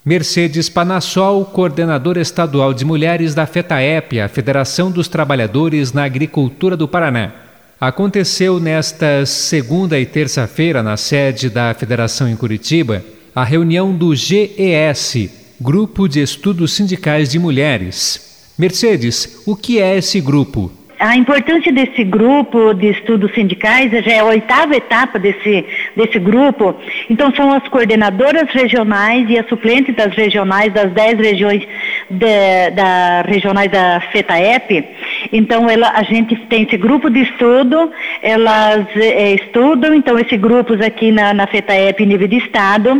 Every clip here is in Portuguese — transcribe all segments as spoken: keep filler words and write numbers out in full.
Mercedes Panassol, coordenadora estadual de mulheres da FETAEP, a Federação dos Trabalhadores na Agricultura do Paraná. Aconteceu nesta segunda e terça-feira, na sede da Federação em Curitiba, a reunião do G E S, Grupo de Estudos Sindicais de Mulheres. Mercedes, o que é esse grupo? A importância desse grupo de estudos sindicais já é a oitava etapa desse, desse grupo. Então, são as coordenadoras regionais e as suplentes das regionais, das dez regiões de, da, regionais da FETAEP. Então, ela, a gente tem esse grupo de estudo, elas é, estudam, então, esses grupos aqui na, na FETAEP, nível de estado,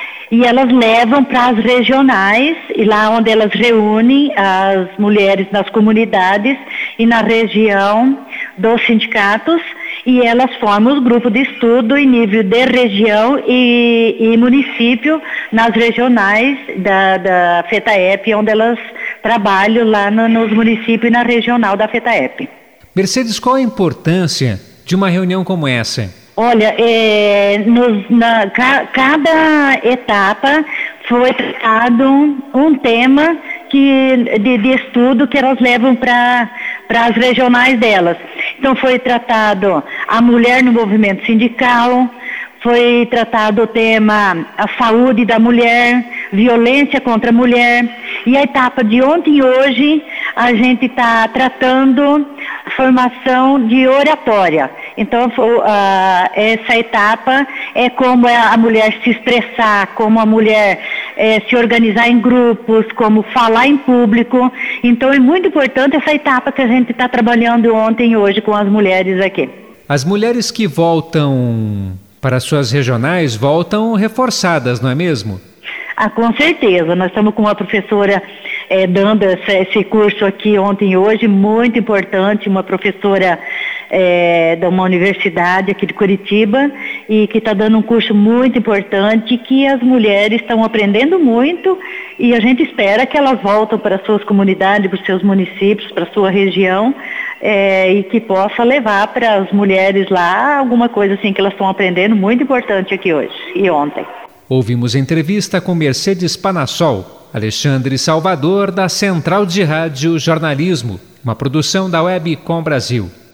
e elas levam para as regionais, e lá onde elas reúnem as mulheres nas comunidades e na região dos sindicatos, e elas formam os grupos de estudo em nível de região e, e município nas regionais da, da FETAEP, onde elas trabalham lá no, nos municípios e na regional da FETAEP. Mercedes, qual a importância de uma reunião como essa? Olha, é, nos, na, ca, cada etapa foi tratado um, um tema que, de, de estudo que elas levam para as regionais delas. Então foi tratado a mulher no movimento sindical, foi tratado o tema a saúde da mulher, violência contra a mulher, e a etapa de ontem e hoje a gente está tratando formação de oratória. Então uh, essa etapa é como a mulher se expressar, como a mulher eh, se organizar em grupos, como falar em público. Então é muito importante essa etapa que a gente está trabalhando ontem e hoje com as mulheres aqui. As mulheres que voltam para suas regionais voltam reforçadas, não é mesmo? Ah, com certeza. Nós estamos com uma professora eh, dando esse, esse curso aqui ontem e hoje, muito importante, uma professora eh, de uma universidade aqui de Curitiba, e que está dando um curso muito importante, que as mulheres estão aprendendo muito, e a gente espera que elas voltem para suas comunidades, para os seus municípios, para a sua região, É, e que possa levar para as mulheres lá alguma coisa assim que elas estão aprendendo, muito importante aqui hoje e ontem. Ouvimos entrevista com Mercedes Panassol. Alexandre Salvador, da Central de Rádio Jornalismo, uma produção da Web Com Brasil.